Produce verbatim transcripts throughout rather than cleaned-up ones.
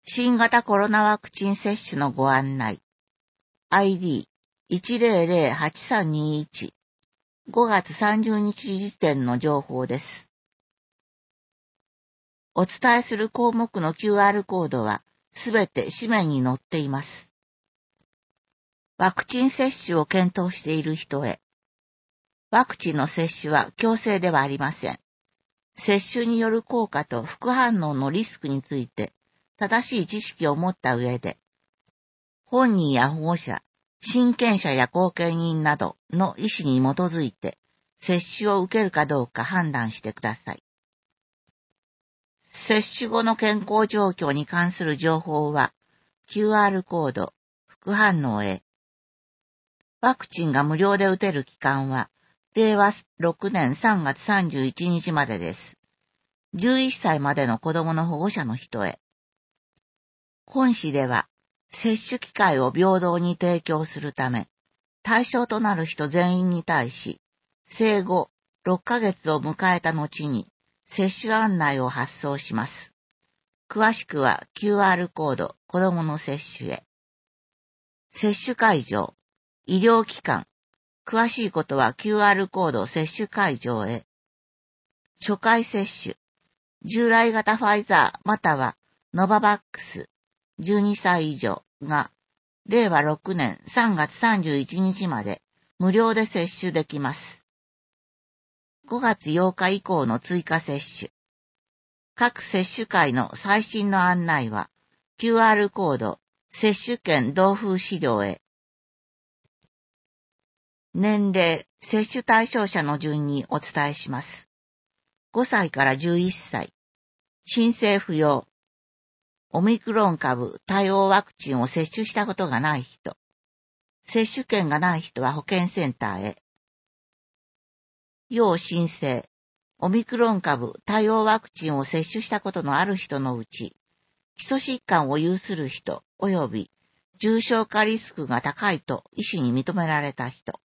新型コロナワクチン接種のご案内。アイディーいちゼロゼロはちさんにいち ごがつさんじゅうにち時点の情報です。お伝えする項目の キューアール コードはすべて紙面に載っています。ワクチン接種を検討している人へ。ワクチンの接種は強制ではありません。接種による効果と副反応のリスクについて正しい知識を持った上で、本人や保護者、親権者や後見人などの意思に基づいて接種を受けるかどうか判断してください。接種後の健康状況に関する情報は キューアール コード、副反応へ。ワクチンが無料で打てる期間はれいわろくねんさんがつさんじゅういちにちまでです。じゅういっさいまでの子供の保護者の人へ。本市では、接種機会を平等に提供するため、対象となる人全員に対し、生後ろっかげつを迎えた後に、接種案内を発送します。詳しくは キューアール コード、子供の接種へ。接種会場、医療機関、詳しいことは キューアール コード接種会場へ。初回接種、従来型ファイザーまたはノババックス、じゅうにさい以上が、れいわろくねんさんがつさんじゅういちにちまで無料で接種できます。ごがつようか以降の追加接種。各接種会の最新の案内は、キューアール コード、接種券同封資料へ。年齢、接種対象者の順にお伝えします。ごさいからじゅういっさい。申請不要。オミクロン株対応ワクチンを接種したことがない人。接種券がない人は保健センターへ。要申請。オミクロン株対応ワクチンを接種したことのある人のうち、基礎疾患を有する人及び重症化リスクが高いと医師に認められた人。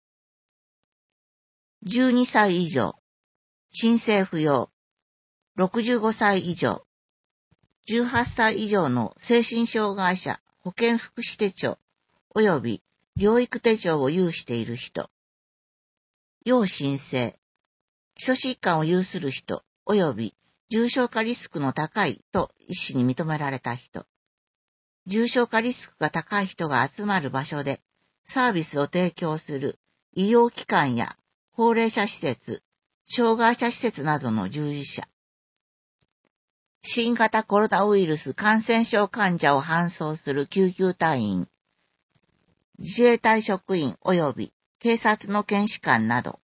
じゅうにさい以上。申請不要。ろくじゅうごさい以上。じゅうはっさい以上の精神障害者保健福祉手帳及び療育手帳を有している人。要申請。基礎疾患を有する人及び重症化リスクの高いと医師に認められた人。重症化リスクが高い人が集まる場所でサービスを提供する医療機関や高齢者施設、障害者施設などの従事者。新型コロナウイルス感染症患者を搬送する救急隊員、自衛隊職員及び警察の検視官など。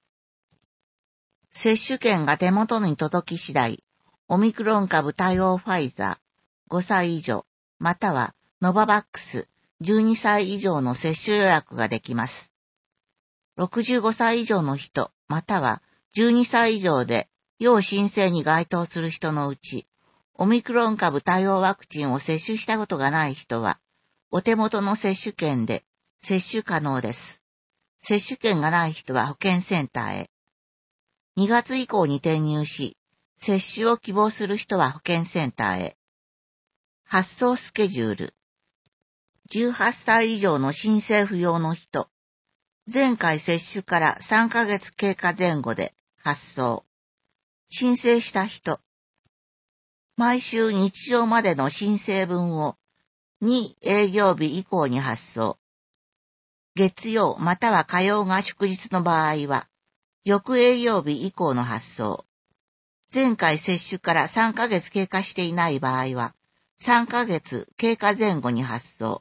接種券が手元に届き次第、オミクロン株対応ファイザーごさい以上、またはノババックスじゅうにさい以上の接種予約ができます。ろくじゅうごさい以上の人、またはじゅうにさい以上で要申請に該当する人のうち、オミクロン株対応ワクチンを接種したことがない人は、お手元の接種券で接種可能です。接種券がない人は保健センターへ。にがつ以降に転入し、接種を希望する人は保健センターへ。発送スケジュール。じゅうはっさい以上の申請不要の人。前回接種からさんかげつ経過前後で発送。申請した人。毎週日曜までの申請分をに営業日以降に発送。月曜または火曜が祝日の場合は、翌営業日以降の発送。前回接種からさんかげつ経過していない場合は、さんかげつ経過前後に発送。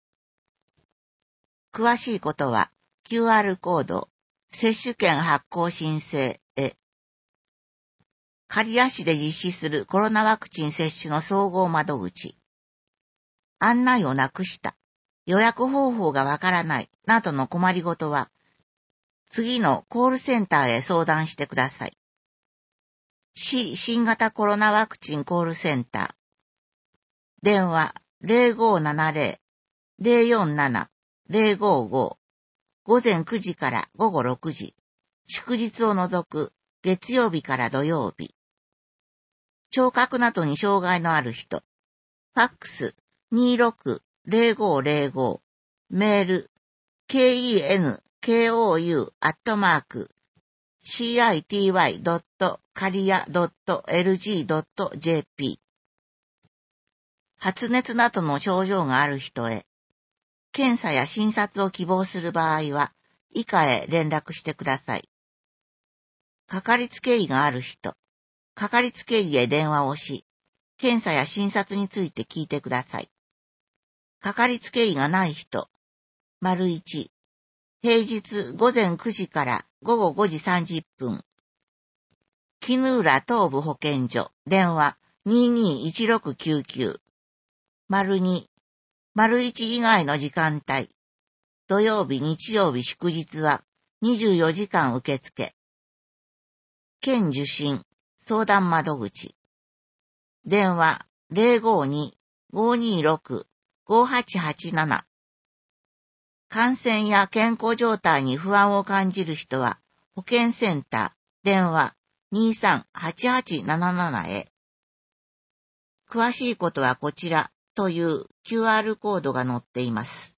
詳しいことは、キューアール コード、接種券発行申請へ。刈谷市で実施するコロナワクチン接種の総合窓口。案内をなくした、予約方法がわからない、などの困りごとは、次のコールセンターへ相談してください。市新型コロナワクチンコールセンター。電話ゼロごーななゼロ ゼロよんなな ゼロごーご。午前くじから午後ろくじ。祝日を除く月曜日から土曜日。聴覚などに障害のある人。 ファックス にーろくゼロごゼロご、メール ケーイーエヌケーオーユー アットマーク シーアイティーワイ ドット カリア ドット エルジー ドット ジェーピー 発熱などの症状がある人へ、検査や診察を希望する場合は、以下へ連絡してください。かかりつけ医がある人、かかりつけ医へ電話をし、検査や診察について聞いてください。かかりつけ医がない人、丸一、平日午前くじから午後ごじさんじゅっぷん。絹浦東部保健所、電話にーにーいちろくきゅうきゅう。丸二、丸一以外の時間帯。土曜日、日曜日、祝日はにじゅうよじかん受付。県受診、相談窓口。電話ゼロごに ごにろく ごはちはちなな。感染や健康状態に不安を感じる人は、保健センター、電話にさんはちはちななななへ。詳しいことはこちらという キューアール コードが載っています。